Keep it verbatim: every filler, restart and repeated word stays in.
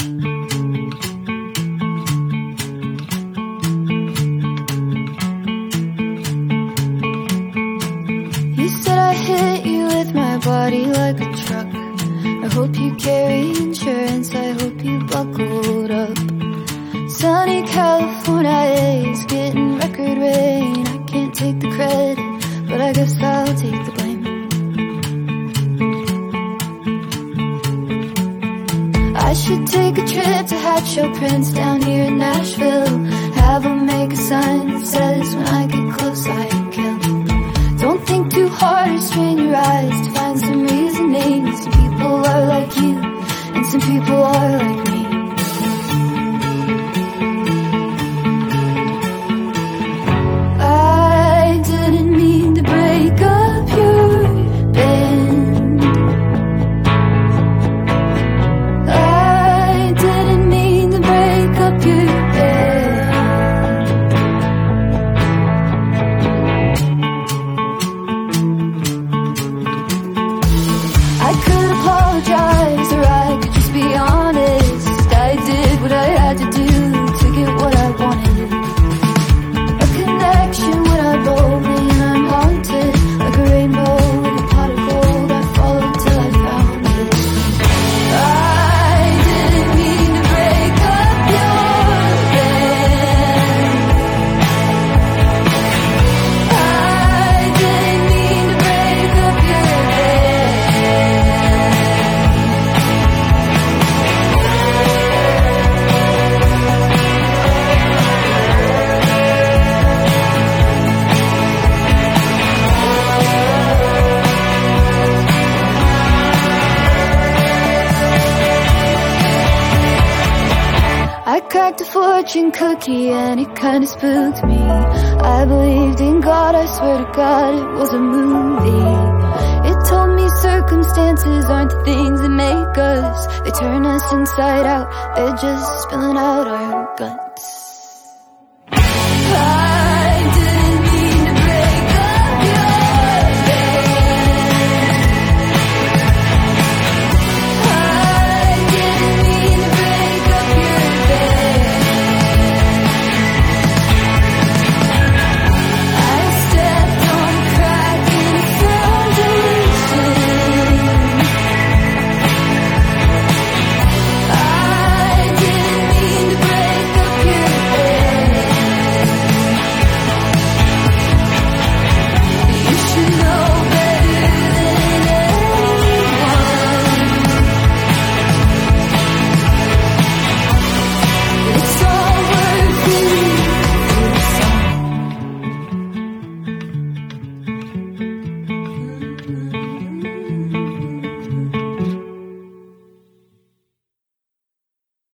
You said I hit you with my body like a truck. I hope you carry insurance, I hope you buckled up. Sunny California is getting record rain. I can't take the credit, but I guess I'll take the blame. I should take a trip to Hat Show Prince down here in Nashville. Have them make a sign that says when I get close I kill. Don't think too hard or strain your eyes to find some reasoning. Some people are like you, and some people are like me. I didn't mean to break up your band. I didn't mean to break up your band. I could apologize, or I could just be honest. I did what I had to do to get what I wanted. A connection when I roll me and I'm haunted. Like a rainbow with a pot of gold, I followed till I found it. I didn't mean to break up your band. I didn't mean to break up your band. I cracked a fortune cookie and it kinda spooked me. I believed in God, I swear to God it was a movie. It told me circumstances aren't the things that make us. They turn us inside out, they're just spilling out our guts.